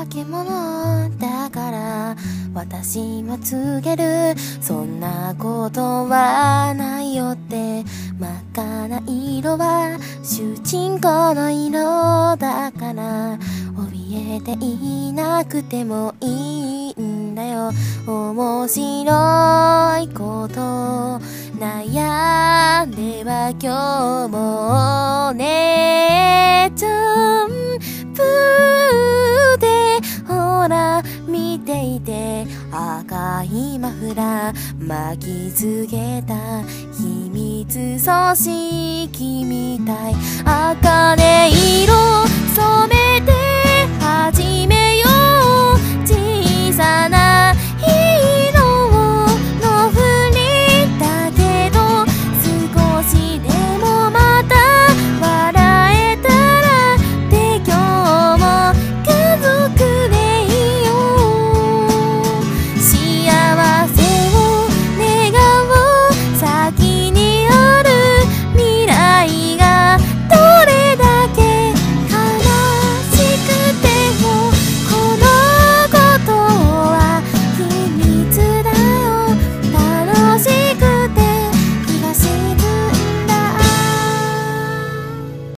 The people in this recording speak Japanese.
け物だから私は告げる。そんなことはないよって。真っ赤な色は主人公の色だから、怯えていなくてもいいんだよ。面白いこと悩んでは今日もね、ジャンプでほら見ていて、赤いマフラー巻きつけた秘密組織みたい。赤